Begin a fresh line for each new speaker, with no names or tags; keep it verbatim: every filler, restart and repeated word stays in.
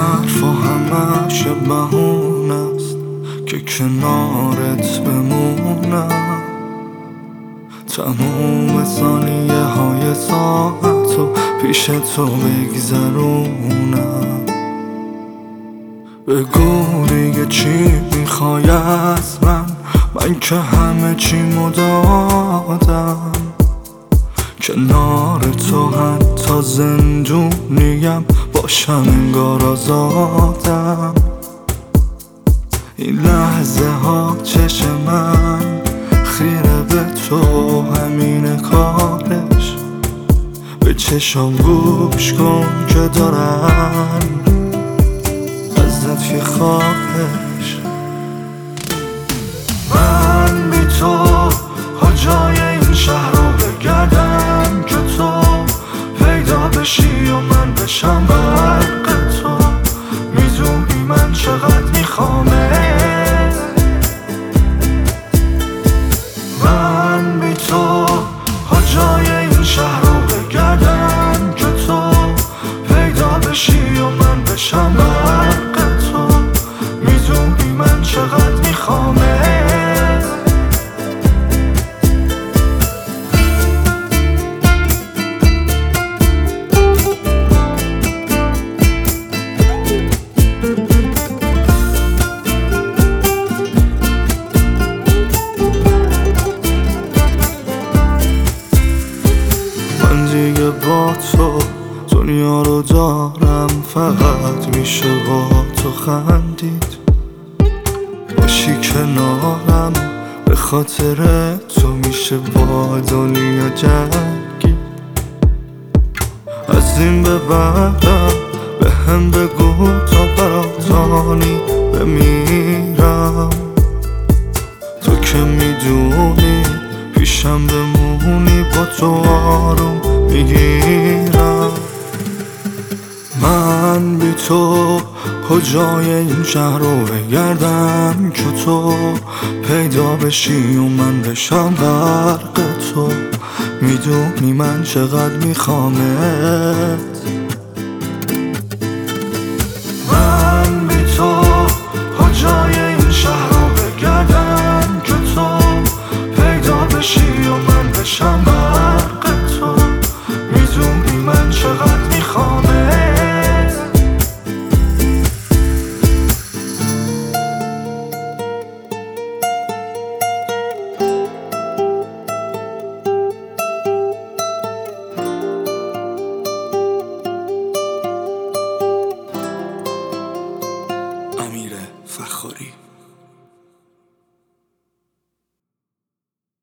حرف و همش بهونه است که کنارت بمونم. تموم ثانیه های ساعت و پیش تو بگذرونم. بگو دیگه چی میخوای از من، من که همه چیمو دادم. کنار تو حتی زندونیم، باشم انگار آزادم. این لحظه ها چشم من خیره به تو، همین کارش. به چشم گوش کن که دارن ازت یه خواهش. من بی تو ها جای این شهر رو بگردم که تو پیدا بشی و من بشم برق تو. میدونی من چقدر میخوامت. من بی تو ها جای این شهر رو بگردم که تو پیدا بشی و من بشم برق تو. میدونی من چقدر میخوامت. من دیگه با تو دنیا رو دارم، فقط میشه با تو خندید. باشی کنارم به خاطر تو میشه با دنیا جنگید. از این به بعدم به هم بگو تا براتانی بمیرم. تو که میدونی پیشم بمونی، با تو آروم میگیرم. من بی تو کجای این شهر رو بگردم که تو پیدا بشی و من بشم غرق تو. میدونی من چقدر میخوامت. من بی تو کجای این شهر رو بگردم که تو پیدا بشی و من بشم برق تو. میدونی من چقدر میخوامت. امیر فخاری.